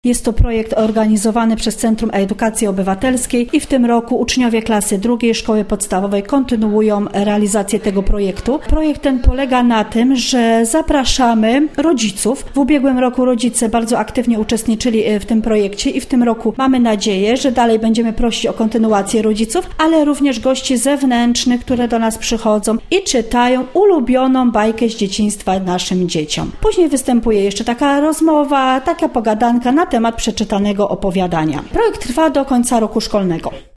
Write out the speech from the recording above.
Jest to projekt organizowany przez Centrum Edukacji Obywatelskiej i w tym roku uczniowie klasy drugiej szkoły podstawowej kontynuują realizację tego projektu. Projekt ten polega na tym, że zapraszamy rodziców. W ubiegłym roku rodzice bardzo aktywnie uczestniczyli w tym projekcie i w tym roku mamy nadzieję, że dalej będziemy prosić o kontynuację rodziców, ale również gości zewnętrznych, które do nas przychodzą i czytają ulubioną bajkę z dzieciństwa naszym dzieciom. Później występuje jeszcze taka rozmowa, taka pogadanka na temat przeczytanego opowiadania. Projekt trwa do końca roku szkolnego.